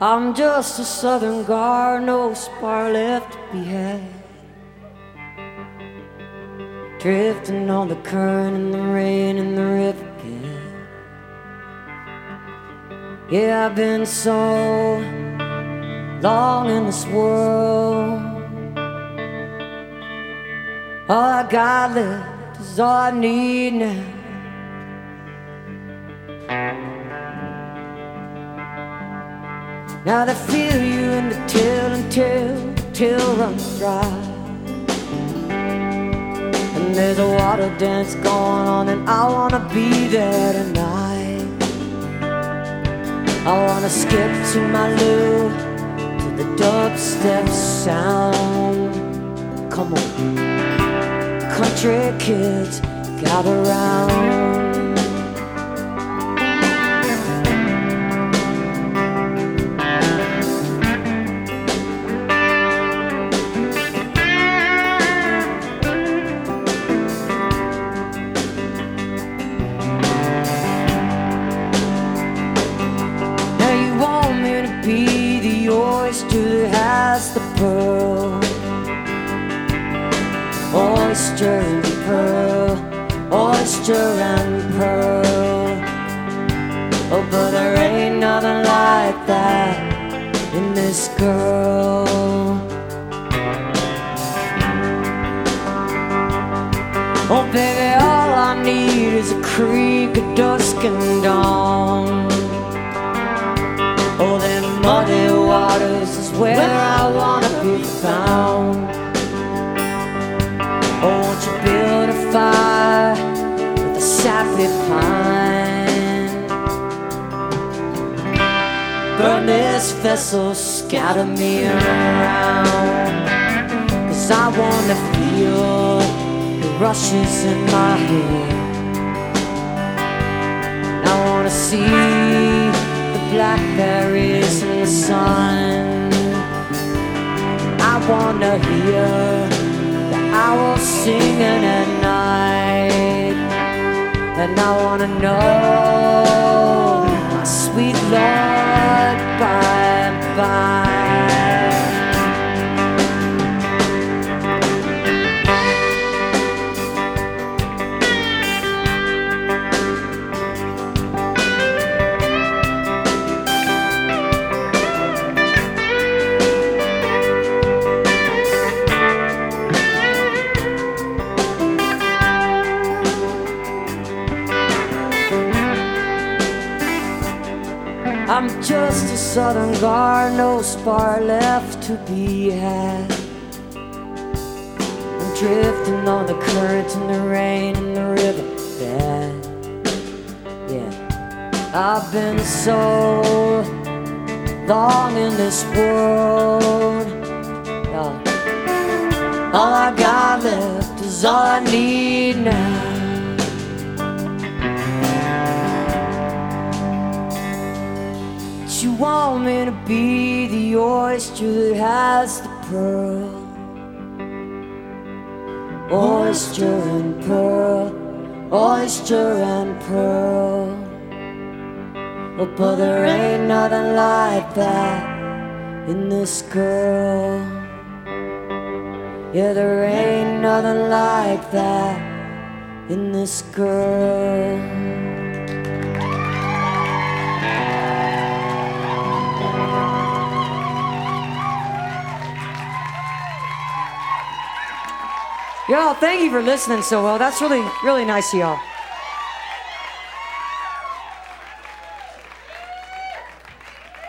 I'm just a southern guard, no spar left to be had. Drifting on the current and the rain and the river again. Yeah, I've been so long in this world. All I got left is all I need now. Now they feel you in the till until runs dry. And there's a water dance going on, and I wanna be there tonight. I wanna skip to my loo, to the dubstep sound. Come on, country kids gather round. Be the oyster that has the pearl. Oyster and pearl, oyster and pearl. Oh, but there ain't nothing like that in this girl. Oh, baby, all I need is a creek of dusk and dawn. Oh, them muddy waters is where I wanna be found. Oh, won't you build a fire with a sappy pine? Burn this vessel, scatter me around. 'Cause I wanna feel the rushes in my head. I wanna see blackberries in the sun. I wanna hear the owls singing at night. And I wanna know my sweet Lord by and by. I'm just a southern guard, no spar left to be had. I'm drifting on the current and the rain and the river bed. Yeah, I've been so long in this world. All I got left is all I need now. You want me to be the oyster that has the pearl. Oyster and pearl, oyster and pearl. Oh, but there ain't nothing like that in this girl. Yeah, there ain't nothing like that in this girl. Y'all, thank you for listening so well. That's really, really nice of y'all.